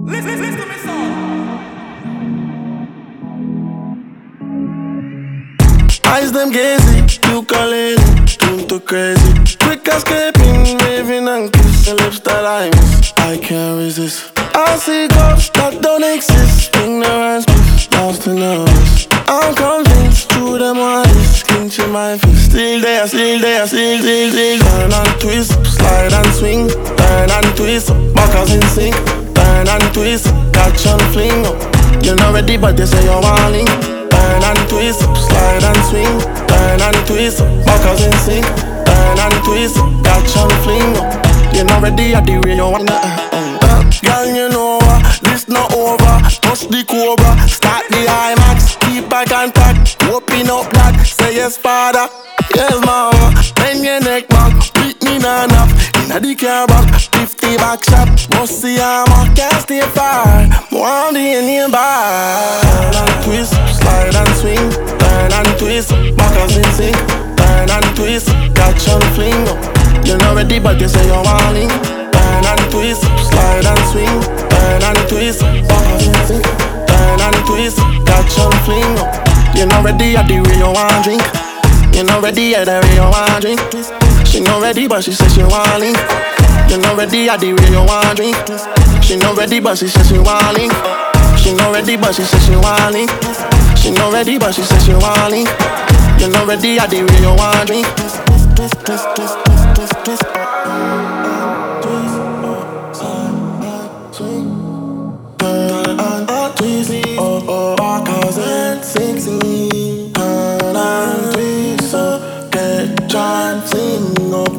Listen to me, son. Eyes them gazing, you calling, tune too crazy. Quick escaping, waving and kissing lips that I miss. I can't resist. I see ghosts that don't exist. Ignorance, lost in us. I'm convinced through them eyes, clenching my fist. Still there, still. Turn and twist, slide and swing. Turn and twist, backers in sync. Turn and twist, catch and fling. You're not ready, but they say you're wanting. Turn and twist, slide and swing. Turn and twist, backers in sync. Turn and twist, catch and fling. You're not ready at the way you want. Girl, you know this not over. Touch the cobra, start the IMAX. Keep eye contact, open up that. Say yes, father, yes, mama. Bend your neck back, beat me nana. Inna the car back, 50 back shot. Must see armor, can't stay far. More on the Indian bar. Turn and twist, slide and swing. Turn and twist, backers in sync. Turn and twist, catch and fling. You're not ready, but you say you're wanting. Turn and twist, slide and swing. Turn and twist, backers in sync. Turn and twist, catch and fling. You're not ready at the way you want drink. You're not ready at the way you want drink. She not ready, but she says she want link. You're not ready at the way you want drink. She not ready, but she says she want link. She not ready, but she says she want link. She not ready, but she says she want link. You're not ready at the way you want drink. Twist. Backers and sexy. Turn and twist up, catch and fling up.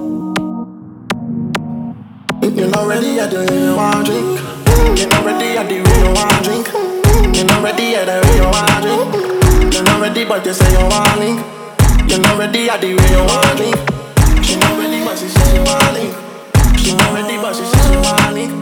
You're not ready at the way you want drink. You're not ready at the way you want drink. You're not ready at the way you want drink. You're not ready, but you say you want link. You're not ready at the way you want drink. She not ready, but she says she want link. She not ready, but she says she want link.